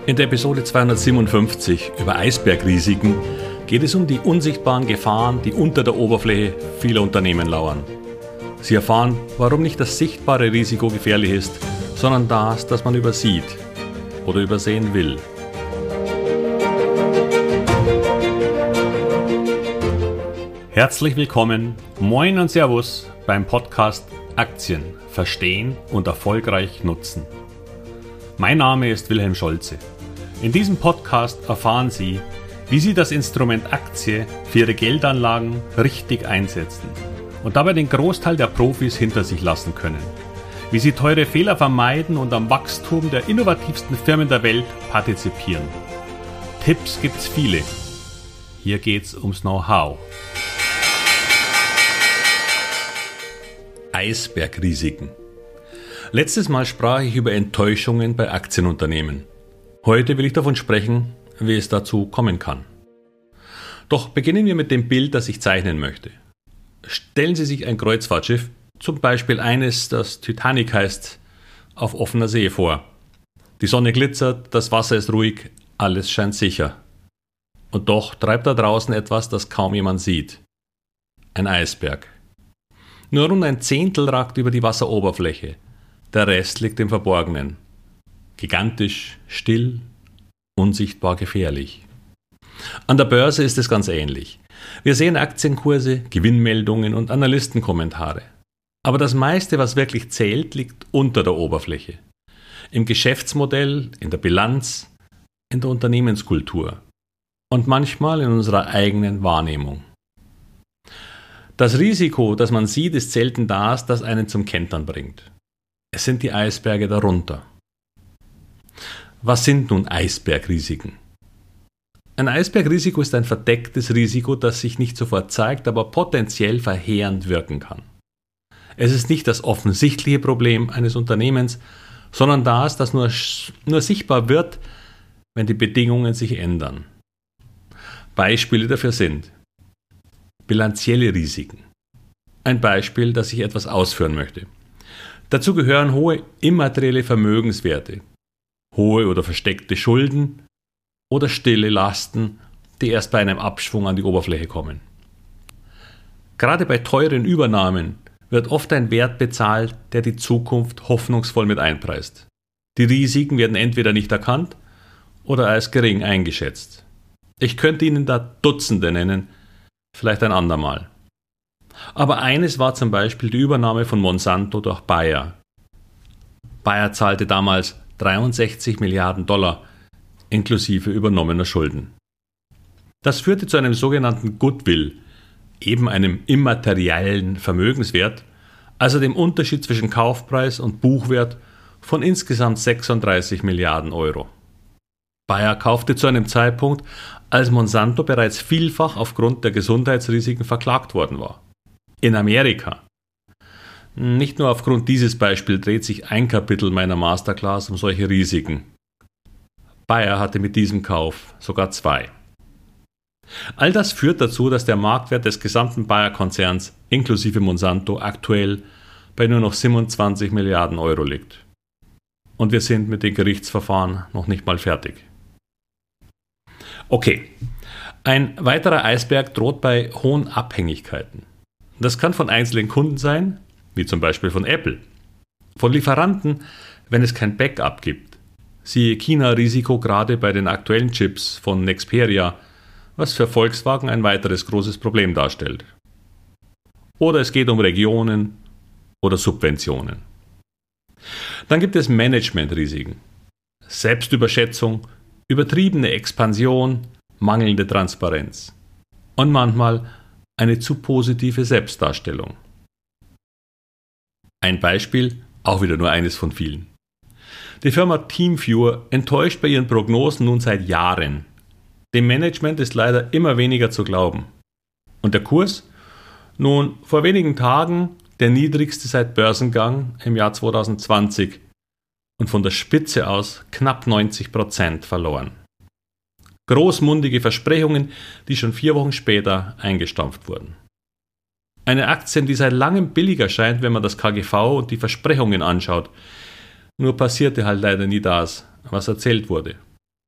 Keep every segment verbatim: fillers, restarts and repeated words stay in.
In der Episode zweihundertsiebenundfünfzig über Eisbergrisiken geht es um die unsichtbaren Gefahren, die unter der Oberfläche vieler Unternehmen lauern. Sie erfahren, warum nicht das sichtbare Risiko gefährlich ist, sondern das, das man übersieht oder übersehen will. Herzlich willkommen, moin und Servus beim Podcast Aktien verstehen und erfolgreich nutzen. Mein Name ist Wilhelm Scholze. In diesem Podcast erfahren Sie, wie Sie das Instrument Aktie für Ihre Geldanlagen richtig einsetzen und dabei den Großteil der Profis hinter sich lassen können. Wie Sie teure Fehler vermeiden und am Wachstum der innovativsten Firmen der Welt partizipieren. Tipps gibt's viele. Hier geht's ums Know-how. Eisbergrisiken. Letztes Mal sprach ich über Enttäuschungen bei Aktienunternehmen. Heute will ich davon sprechen, wie es dazu kommen kann. Doch beginnen wir mit dem Bild, das ich zeichnen möchte. Stellen Sie sich ein Kreuzfahrtschiff, zum Beispiel eines, das Titanic heißt, auf offener See vor. Die Sonne glitzert, das Wasser ist ruhig, alles scheint sicher. Und doch treibt da draußen etwas, das kaum jemand sieht. Ein Eisberg. Nur rund ein Zehntel ragt über die Wasseroberfläche. Der Rest liegt im Verborgenen. Gigantisch, still, unsichtbar gefährlich. An der Börse ist es ganz ähnlich. Wir sehen Aktienkurse, Gewinnmeldungen und Analystenkommentare. Aber das meiste, was wirklich zählt, liegt unter der Oberfläche. Im Geschäftsmodell, in der Bilanz, in der Unternehmenskultur und manchmal in unserer eigenen Wahrnehmung. Das Risiko, das man sieht, ist selten das, das einen zum Kentern bringt. Es sind die Eisberge darunter. Was sind nun Eisbergrisiken? Ein Eisbergrisiko ist ein verdecktes Risiko, das sich nicht sofort zeigt, aber potenziell verheerend wirken kann. Es ist nicht das offensichtliche Problem eines Unternehmens, sondern das, das nur, nur sichtbar wird, wenn die Bedingungen sich ändern. Beispiele dafür sind bilanzielle Risiken. Ein Beispiel, dass ich etwas ausführen möchte. Dazu gehören hohe immaterielle Vermögenswerte, hohe oder versteckte Schulden oder stille Lasten, die erst bei einem Abschwung an die Oberfläche kommen. Gerade bei teuren Übernahmen wird oft ein Wert bezahlt, der die Zukunft hoffnungsvoll mit einpreist. Die Risiken werden entweder nicht erkannt oder als gering eingeschätzt. Ich könnte Ihnen da Dutzende nennen, vielleicht ein andermal. Aber eines war zum Beispiel die Übernahme von Monsanto durch Bayer. Bayer zahlte damals dreiundsechzig Milliarden Dollar inklusive übernommener Schulden. Das führte zu einem sogenannten Goodwill, eben einem immateriellen Vermögenswert, also dem Unterschied zwischen Kaufpreis und Buchwert von insgesamt sechsunddreißig Milliarden Euro. Bayer kaufte zu einem Zeitpunkt, als Monsanto bereits vielfach aufgrund der Gesundheitsrisiken verklagt worden war. In Amerika. Nicht nur aufgrund dieses Beispiels dreht sich ein Kapitel meiner Masterclass um solche Risiken. Bayer hatte mit diesem Kauf sogar zwei. All das führt dazu, dass der Marktwert des gesamten Bayer-Konzerns inklusive Monsanto aktuell bei nur noch siebenundzwanzig Milliarden Euro liegt. Und wir sind mit den Gerichtsverfahren noch nicht mal fertig. Okay, ein weiterer Eisberg droht bei hohen Abhängigkeiten. Das kann von einzelnen Kunden sein, wie zum Beispiel von Apple. Von Lieferanten, wenn es kein Backup gibt. Siehe China-Risiko gerade bei den aktuellen Chips von Nexperia, was für Volkswagen ein weiteres großes Problem darstellt. Oder es geht um Regionen oder Subventionen. Dann gibt es Managementrisiken. Selbstüberschätzung, übertriebene Expansion, mangelnde Transparenz. Und manchmal eine zu positive Selbstdarstellung. Ein Beispiel, auch wieder nur eines von vielen. Die Firma TeamViewer enttäuscht bei ihren Prognosen nun seit Jahren. Dem Management ist leider immer weniger zu glauben. Und der Kurs? Nun, vor wenigen Tagen der niedrigste seit Börsengang im Jahr zweitausendzwanzig und von der Spitze aus knapp neunzig Prozent verloren. Großmundige Versprechungen, die schon vier Wochen später eingestampft wurden. Eine Aktie, die seit langem billiger scheint, wenn man das K G V und die Versprechungen anschaut. Nur passierte halt leider nie das, was erzählt wurde.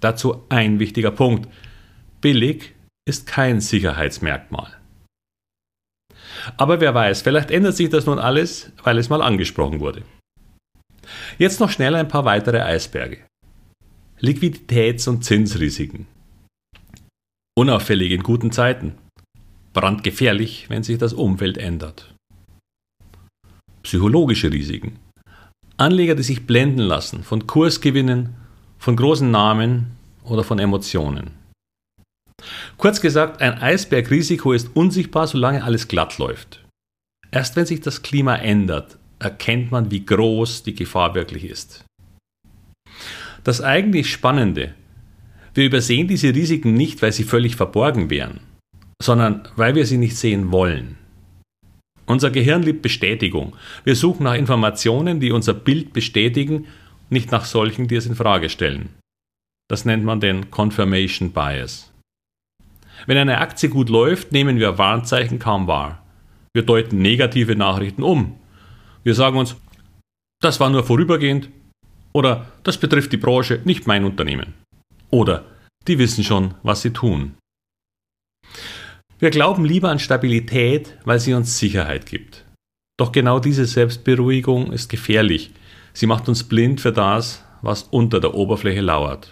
Dazu ein wichtiger Punkt. Billig ist kein Sicherheitsmerkmal. Aber wer weiß, vielleicht ändert sich das nun alles, weil es mal angesprochen wurde. Jetzt noch schnell ein paar weitere Eisberge. Liquiditäts- und Zinsrisiken. Unauffällig in guten Zeiten. Brandgefährlich, wenn sich das Umfeld ändert. Psychologische Risiken. Anleger, die sich blenden lassen von Kursgewinnen, von großen Namen oder von Emotionen. Kurz gesagt, ein Eisbergrisiko ist unsichtbar, solange alles glatt läuft. Erst wenn sich das Klima ändert, erkennt man, wie groß die Gefahr wirklich ist. Das eigentlich Spannende: Wir übersehen diese Risiken nicht, weil sie völlig verborgen wären, sondern weil wir sie nicht sehen wollen. Unser Gehirn liebt Bestätigung. Wir suchen nach Informationen, die unser Bild bestätigen, nicht nach solchen, die es in Frage stellen. Das nennt man den Confirmation Bias. Wenn eine Aktie gut läuft, nehmen wir Warnzeichen kaum wahr. Wir deuten negative Nachrichten um. Wir sagen uns, das war nur vorübergehend, oder das betrifft die Branche, nicht mein Unternehmen. Oder die wissen schon, was sie tun. Wir glauben lieber an Stabilität, weil sie uns Sicherheit gibt. Doch genau diese Selbstberuhigung ist gefährlich. Sie macht uns blind für das, was unter der Oberfläche lauert.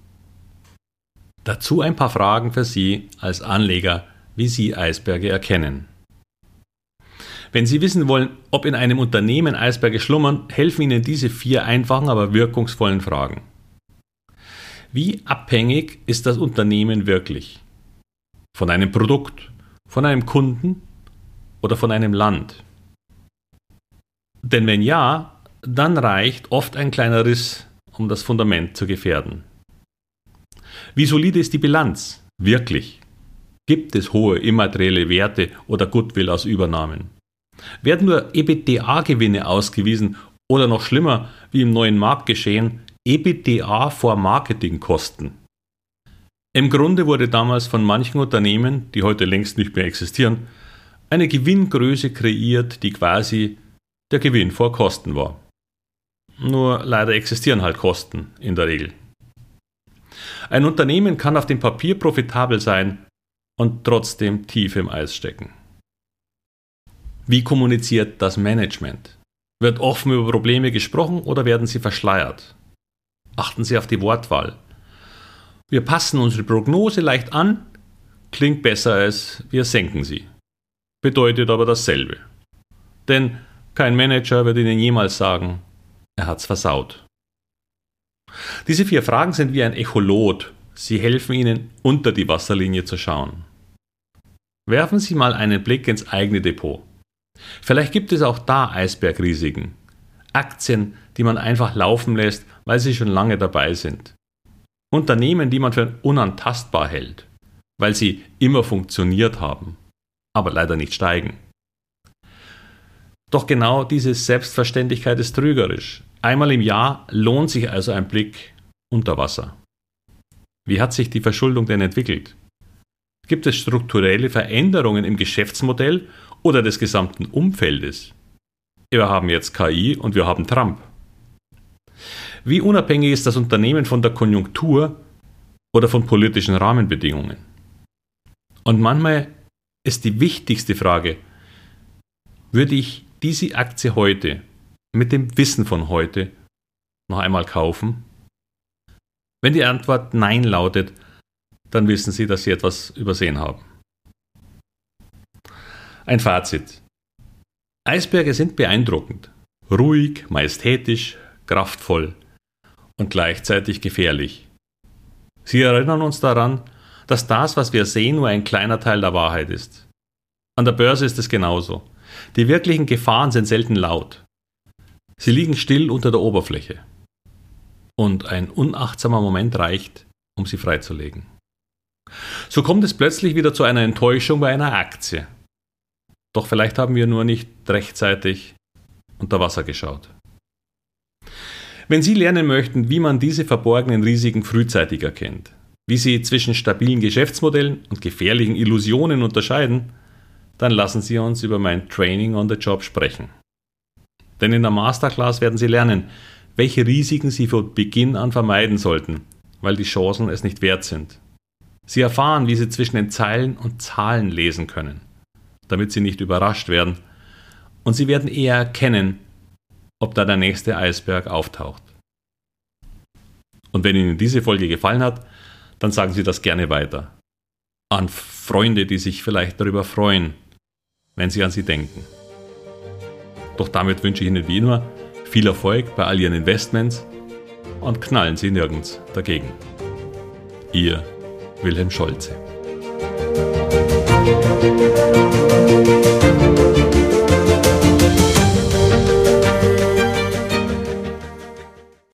Dazu ein paar Fragen für Sie als Anleger, wie Sie Eisberge erkennen. Wenn Sie wissen wollen, ob in einem Unternehmen Eisberge schlummern, helfen Ihnen diese vier einfachen, aber wirkungsvollen Fragen. Wie abhängig ist das Unternehmen wirklich? Von einem Produkt, von einem Kunden oder von einem Land? Denn wenn ja, dann reicht oft ein kleiner Riss, um das Fundament zu gefährden. Wie solide ist die Bilanz? Wirklich? Gibt es hohe immaterielle Werte oder Goodwill aus Übernahmen? Werden nur EBITDA-Gewinne ausgewiesen oder noch schlimmer, wie im neuen Marktgeschehen, EBITDA vor Marketingkosten? Im Grunde wurde damals von manchen Unternehmen, die heute längst nicht mehr existieren, eine Gewinngröße kreiert, die quasi der Gewinn vor Kosten war. Nur leider existieren halt Kosten in der Regel. Ein Unternehmen kann auf dem Papier profitabel sein und trotzdem tief im Eis stecken. Wie kommuniziert das Management? Wird offen über Probleme gesprochen oder werden sie verschleiert? Achten Sie auf die Wortwahl. Wir passen unsere Prognose leicht an, klingt besser als wir senken sie. Bedeutet aber dasselbe. Denn kein Manager wird Ihnen jemals sagen, er hat's versaut. Diese vier Fragen sind wie ein Echolot. Sie helfen Ihnen, unter die Wasserlinie zu schauen. Werfen Sie mal einen Blick ins eigene Depot. Vielleicht gibt es auch da Eisbergrisiken. Aktien, die man einfach laufen lässt, weil sie schon lange dabei sind. Unternehmen, die man für unantastbar hält, weil sie immer funktioniert haben, aber leider nicht steigen. Doch genau diese Selbstverständlichkeit ist trügerisch. Einmal im Jahr lohnt sich also ein Blick unter Wasser. Wie hat sich die Verschuldung denn entwickelt? Gibt es strukturelle Veränderungen im Geschäftsmodell oder des gesamten Umfeldes? Wir haben jetzt K I und wir haben Trump. Wie unabhängig ist das Unternehmen von der Konjunktur oder von politischen Rahmenbedingungen? Und manchmal ist die wichtigste Frage, würde ich diese Aktie heute mit dem Wissen von heute noch einmal kaufen? Wenn die Antwort Nein lautet, dann wissen Sie, dass Sie etwas übersehen haben. Ein Fazit. Eisberge sind beeindruckend, ruhig, majestätisch, kraftvoll und gleichzeitig gefährlich. Sie erinnern uns daran, dass das, was wir sehen, nur ein kleiner Teil der Wahrheit ist. An der Börse ist es genauso. Die wirklichen Gefahren sind selten laut. Sie liegen still unter der Oberfläche. Und ein unachtsamer Moment reicht, um sie freizulegen. So kommt es plötzlich wieder zu einer Enttäuschung bei einer Aktie. Doch vielleicht haben wir nur nicht rechtzeitig unter Wasser geschaut. Wenn Sie lernen möchten, wie man diese verborgenen Risiken frühzeitig erkennt, wie Sie zwischen stabilen Geschäftsmodellen und gefährlichen Illusionen unterscheiden, dann lassen Sie uns über mein Training on the Job sprechen. Denn in der Masterclass werden Sie lernen, welche Risiken Sie von Beginn an vermeiden sollten, weil die Chancen es nicht wert sind. Sie erfahren, wie sie zwischen den Zeilen und Zahlen lesen können, damit sie nicht überrascht werden, und sie werden eher erkennen, ob da der nächste Eisberg auftaucht. Und wenn Ihnen diese Folge gefallen hat, dann sagen Sie das gerne weiter. An Freunde, die sich vielleicht darüber freuen, wenn Sie an sie denken. Doch damit wünsche ich Ihnen wie immer viel Erfolg bei all Ihren Investments und knallen Sie nirgends dagegen. Ihr Wilhelm Scholze.